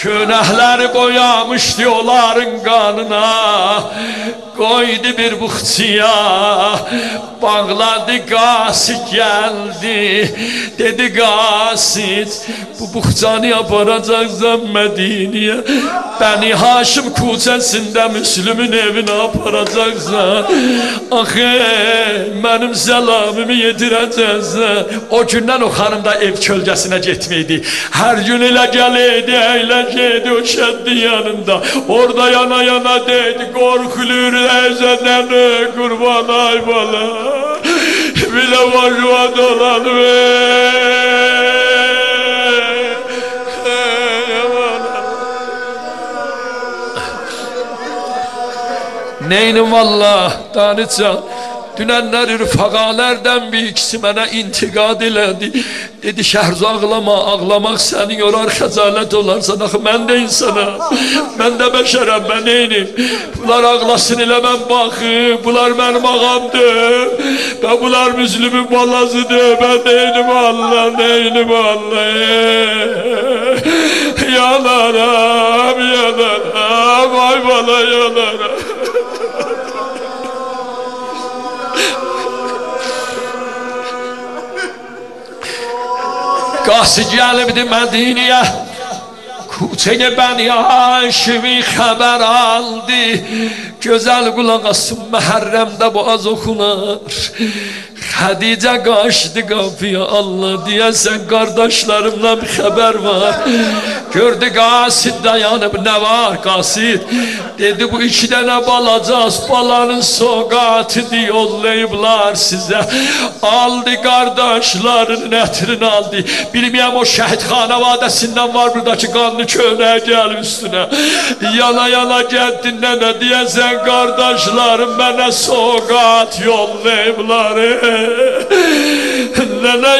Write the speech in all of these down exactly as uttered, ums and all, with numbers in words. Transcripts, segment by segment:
Günahları boyamıştı onların kanına, koydu bir buxçiya, bağladı qasid geldi, dedi qasid bu buxçanı yaparacaqsan Medine'ye, Bəni Haşim kuçəsində Müslümün evine aparacaqsan, axı mənim səlamımı yedirəcəksən. O gündən o xanım da ev kölgəsinə getməydi, hər gün elə gələydi, əyləcəkdi o şəddin yanında, orada yana yana deydi, qorxulur əzənəni qurban ay bala, bilə vajuvad olan neynim Allah danıcan. Dünenler rüfakalerden bir ikisi bana intikad elədi. Dedi Şəhrzə ağlama, ağlamak seni yorar, xəcalet olarsan. Axı ben de insanım, ben de beşerəm, ben neynim? Bunlar ağlasın elə mən baxım, bunlar mənim ağamdır, ben bunlar Müslümün balasıdır, ben neynim Allah, neynim Allah. Yanaram, yanaram, ay bana yanaram. Qasid gəlibdi Medine'ye, kuçeye Bəni Haşimi xəbər aldı. Gözəl qulaq asın, Məhərrəmdə bu az oxunar. Xədicə qaçdı qapıya, Allah deyəsən qardaşlarımdan bir xəbər var. Gördü Qasid dayanıb, nə var Qasid? Dedi bu iki dənə balacaz, balanın soğatını yollayıblar sizə. Aldı qardaşlarının ətrini aldı. Bilməyəm o şəhid xanavadəsindən var buradakı qanlı köynəyə gəlib üstünə. Yana yana gəldin nənə deyəsən qardaşlarım mənə soğat yollayıblar. Nene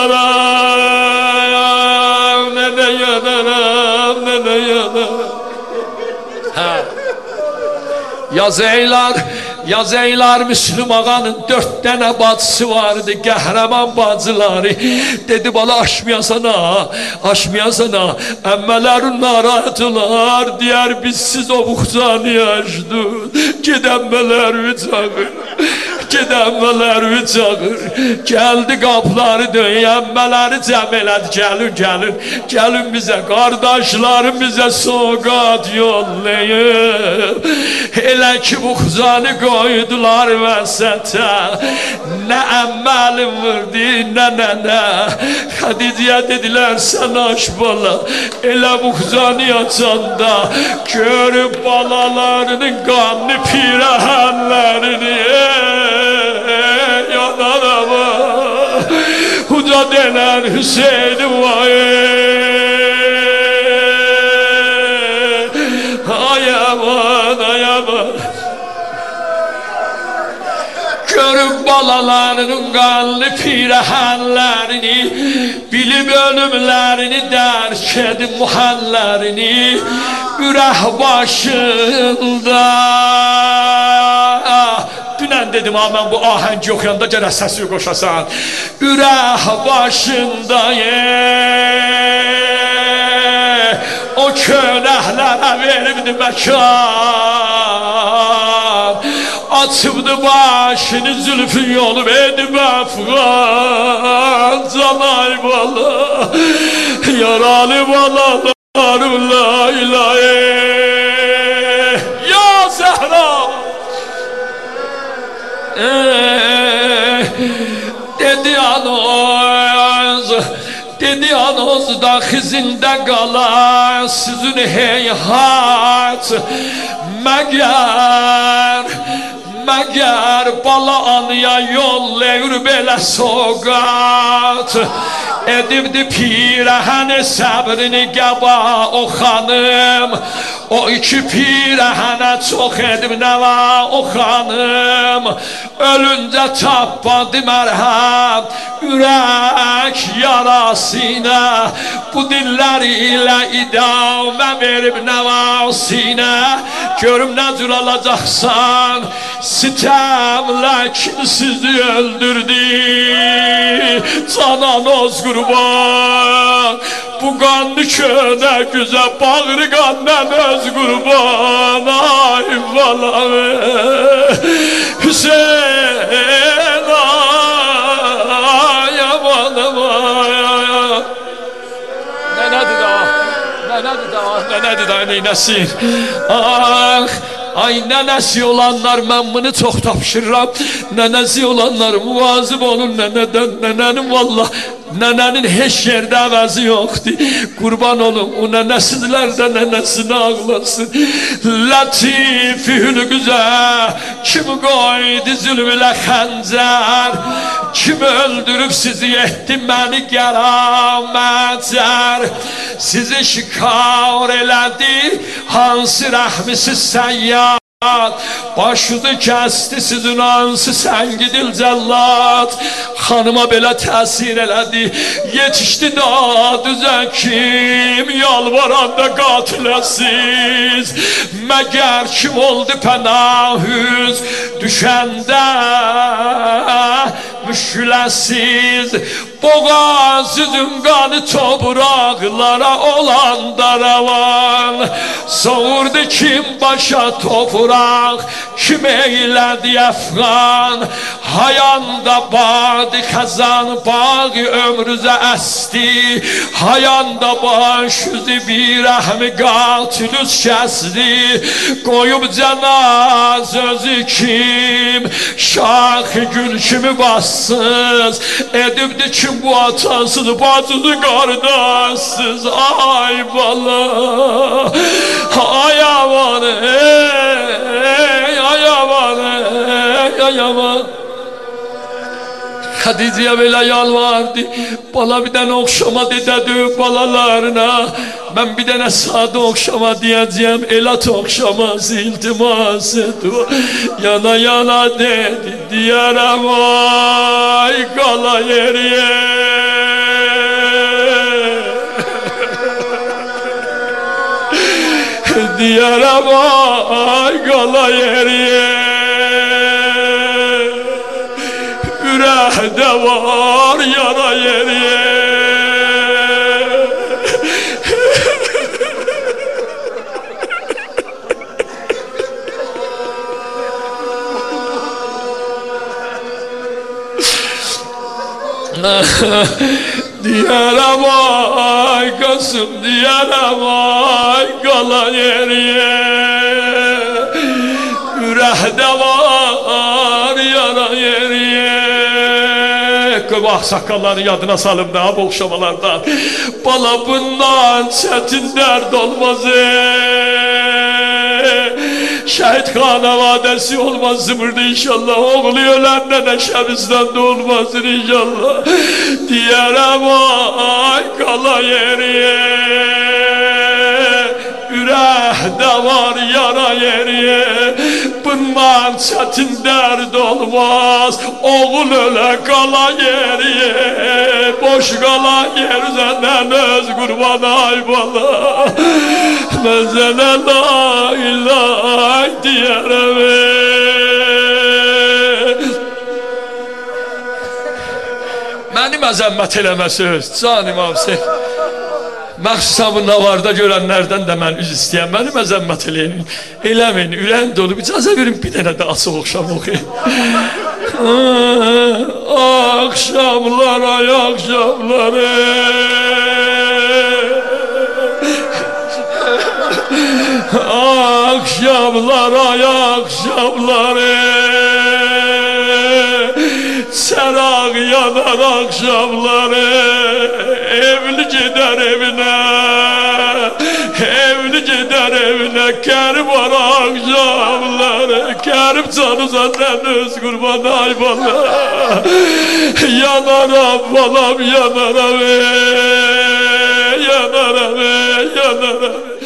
yanaram, nene yanaram, nene yanaram. Ha. Yazeylar, yazeylar Müslüm ağanın dört tane bacısı vardı, qəhrəman bacıları. Dedi bala aşmayasana, aşmayasana. Əmmələrin narahatılar, diyər biz siz o buxcanı yaşdın. Gedəmmələr ücağır. Gedəmmələr ücağır. Gəldi qapıları döyənmələri cəm elədi. Gəlin, gəlin, gəlin bizə. Qardaşlarım bizə soğat yollayıb. Elə ki buxcanı qoydular vəsətə. Nə əmməlim vurdu, nə nənə. Xədiciyə dedilər sən aş bala. Elə buxcanı açanda görüb balalarının qanlı pirəhənlərini. Yanarama Huca denen Hüseyin'im var. Ay aman, ay aman. Görüp balalarının qanlı pirəhənlərini, bilib ölümlərini dərk edib muhəllərini, ürək başında. Dünən dedim ha mən bu ahəngi oxuyanda gərək səsi qoşasan. Ürək başında o könəhlərə veribdi məkan. Açıbdı başını zülfü yolu edib əfqan. Canay bala, yaralı balalarım la ilahe. Ya Zəhra dedi anoz, dedi anoz da xizində qalar sizin heyhat. Məgər, məgər bala anıya yollayır belə soğat. Edibdi pirəhəni səbrini qəba o xanım. O iki pirəhənə çox edib nə var o xanım. Ölüncə tapmadı mərhəm ürək yarasına. Bu dilləri ilə idamə verib nə var sinə. Görüm nə cür alacaqsan sitəmlə kim sizi öldürdü. Cananoz qurban bu kanlı köne güzel bağrı kandan öz kurban ay balam Hüseyin ay balam ay Nenedir ah Nenedir ah Nenedir ah neynesin Ah Ay nənəsi olanlar mən bunu çox tapşırıram Nənəsi olanlar muvazib olun nənədən Nənənin vallah Nənənin heç yerdə əvəzi yoxdur Qurban olun o nənəsizlər də nənəsini ağlasın Latifi hülgüzə Kim qoydu zülmülə xəncər Kim öldürüb sizi etdi məni qəramətər Sizi şikar elədi Hansı rəhmisiz səyyar Başını kəsti sizin ansı səngidil cəllat Xanıma belə təsir elədi Yetişdi da düzə kim Yalvaranda qatiləsiz Məgər kim oldu pənahüz Düşəndə müşküləsiz Boğazının qanı topraqlara olan daravan Soğurdu kim başa topraq Kim eylədi əfqan Hayanda badı xəzan bağı ömrüzə əsti Hayanda baş yüzü bir rəhmi qatilüz kəsdi Qoyub cənaz özü kim Şaxı gül kimi bassız Edibdi kim bu atasız bacısı qardaşsız Ay bala Ay aman ey Ay aman ey Ay aman Hadice'ye böyle yalvardı Bala bir tane okşama dedi balalarına Ben bir tane sade okşama diyeceğim Elat okşaması iltimas et Yana yana dedi diyarım ay kala yeriye Diyarım ay kala yeriye Ürəkdə var yara yeriye Diyarım ay Kasım diyarım ay kala yeriye Ürəkdə var yara yeriye Bak sakalları yadına salım da bu okşamalardan Bala bundan çetin dert olmaz Şehit kana vadesi olmaz zımırdı inşallah Oğlu ölenden neşemizden de olmasın inşallah Diyarım ay kala yeriye Ürəkdə var yara yeriye Bundan çetin dert olmaz Oğul öle kala yeriye Boş kala yer senden öz kurban ay bala Mezene la ilahe diyerem Məni məzəmmət eləmə söz Canim avsi Məxsusən bu navarda görənlərdən də mən üz istəyəm Məni məzəmmət eləyin Eləməyin, ürəyim dolu İcazə verin bir dənə də açıq oxşam oxuyayım Akşamlar ay akşamlar Akşamlar ay akşamlar Çıraq yanar akşamları Evli gider evine Evli gider evine Kerim var akşamları Kerim canı zaten öz kurban ay bana Yanaram balam yanaram Yanaram yanaram